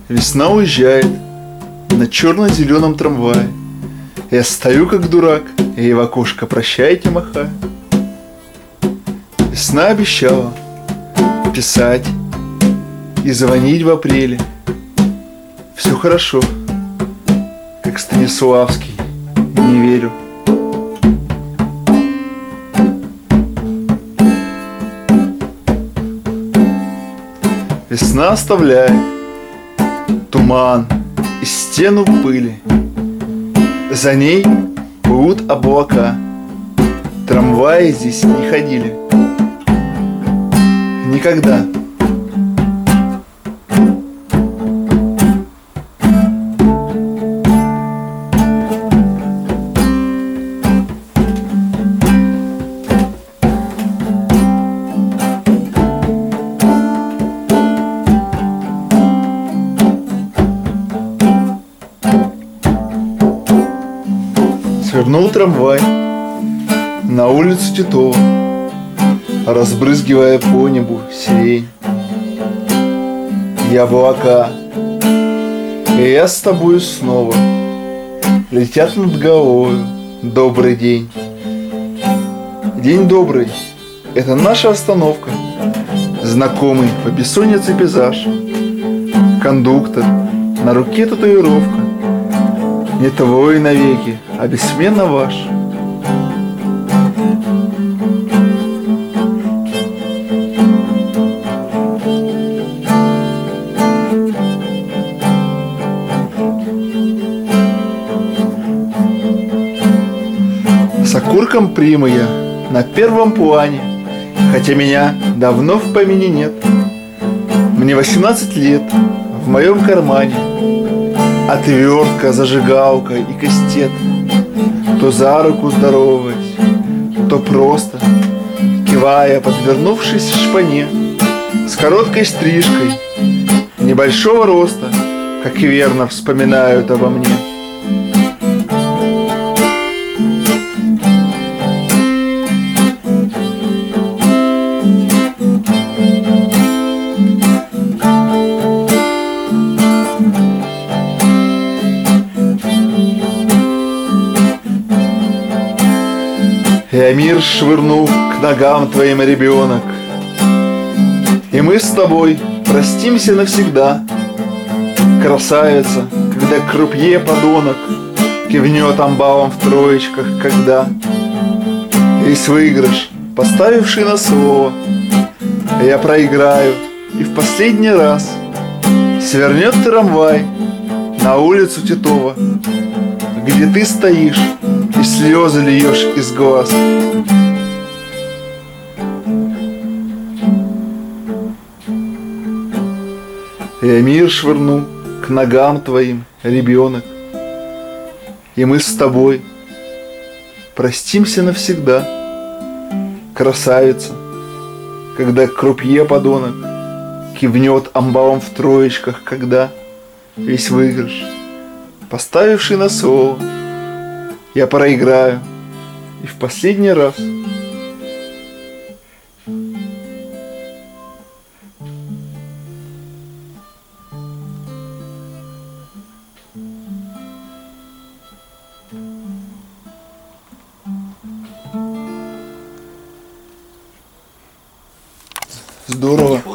Весна уезжает на черно-зеленом трамвае. Я стою как дурак, и в окошко прощайте махаю. Весна обещала писать и звонить в апреле. Все хорошо, как Станиславский, не верю. Весна оставляет туман и стену пыли. За ней плывут облака. Трамваи здесь не ходили никогда. Свернул трамвай на улицу Титова, разбрызгивая по небу сирень и облака. И я с тобою снова летят над головою. Добрый день. День добрый — это наша остановка. Знакомый по бессоннице пейзаж. Кондуктор, на руке татуировка. Не твой навеки, а бессменно ваш. С окурком примы я на первом плане, хотя меня давно в помине нет. Мне 18 лет, в моем кармане отвертка, зажигалка и кастет. То за руку здороваясь, то просто кивая подвернувшись шпане, с короткой стрижкой, небольшого роста, как верно вспоминают обо мне. Я мир швырну к ногам твоим, ребенок, и мы с тобой простимся навсегда. Красавица, когда крупье подонок кивнет амбалом в троечках, когда весь выигрыш, поставивший на слово, я проиграю, и в последний раз свернет трамвай на улицу Титова, где ты стоишь и слезы льешь из глаз. Я мир швырну к ногам твоим, ребенок, и мы с тобой простимся навсегда. Красавица, когда крупье подонок кивнет амбалом в троечках, когда весь выигрыш, поставивший на слово, я проиграю, и в последний раз. Здорово.